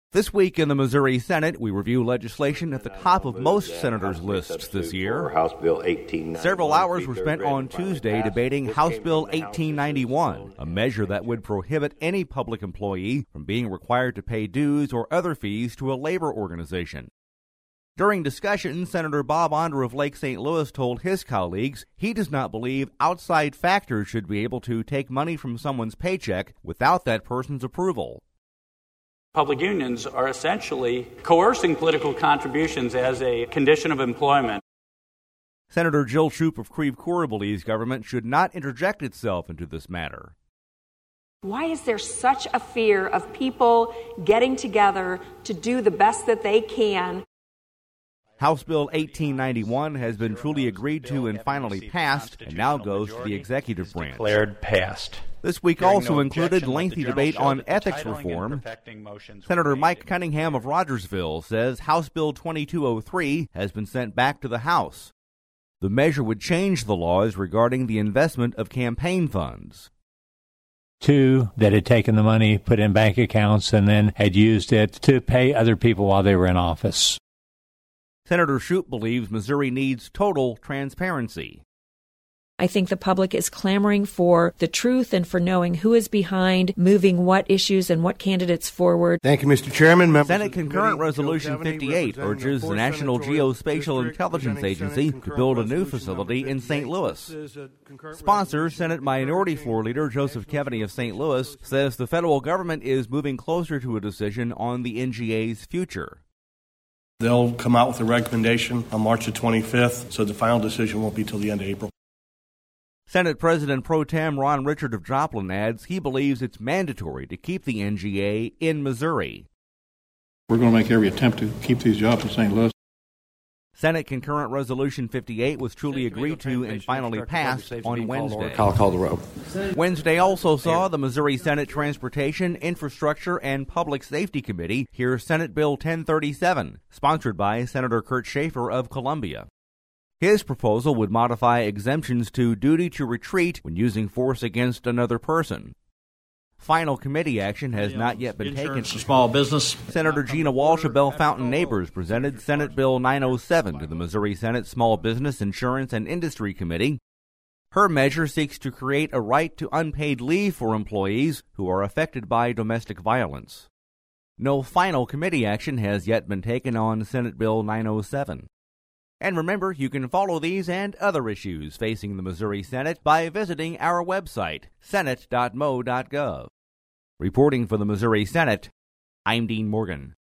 This week in the Missouri Senate, we review legislation at the top of most senators' lists this year. House Bill 1891. Several hours were spent on Tuesday debating House Bill 1891, a measure that would prohibit any public employee from being required to pay dues or other fees to a labor organization. During discussion, Senator Bob Onder of Lake St. Louis told his colleagues he does not believe outside factors should be able to take money from someone's paycheck without that person's approval. Public unions are essentially coercing political contributions as a condition of employment. Senator Jill Shoup of Creve Coeur believes government should not interject itself into this matter. Why is there such a fear of people getting together to do the best that they can? House Bill 1891 has been truly agreed to and finally passed, and now goes to the executive branch. Declared passed. This week also included lengthy debate on ethics reform. Senator Mike Cunningham of Rogersville says House Bill 2203 has been sent back to the House. The measure would change the laws regarding the investment of campaign funds. Two, that had taken the money, put in bank accounts, and then had used it to pay other people while they were in office. Senator Shoup believes Missouri needs total transparency. I think the public is clamoring for the truth and for knowing who is behind moving what issues and what candidates forward. Thank you, Mr. Chairman. Senate Concurrent Resolution 58 urges the National Geospatial Intelligence Agency to build a new facility in St. Louis. Sponsor, Senate Minority Floor Leader Joseph Keaveney of St. Louis, says the federal government is moving closer to a decision on the NGA's future. They'll come out with a recommendation on March the 25th, so the final decision won't be till the end of April. Senate President Pro Tem Ron Richard of Joplin adds he believes it's mandatory to keep the NGA in Missouri. We're going to make every attempt to keep these jobs in St. Louis. Senate Concurrent Resolution 58 was truly agreed to and finally passed on Wednesday. I'll call the roll. Wednesday also saw the Missouri Senate Transportation, Infrastructure, and Public Safety Committee hear Senate Bill 1037, sponsored by Senator Kurt Schaefer of Columbia. His proposal would modify exemptions to duty to retreat when using force against another person. Final committee action has not yet been taken. Small business. Senator Gina Walsh of Bellefontaine Neighbors presented Senate Bill 907 to the Missouri Senate Small Business, Insurance, and Industry Committee. Her measure seeks to create a right to unpaid leave for employees who are affected by domestic violence. No final committee action has yet been taken on Senate Bill 907. And remember, you can follow these and other issues facing the Missouri Senate by visiting our website, senate.mo.gov. Reporting for the Missouri Senate, I'm Dean Morgan.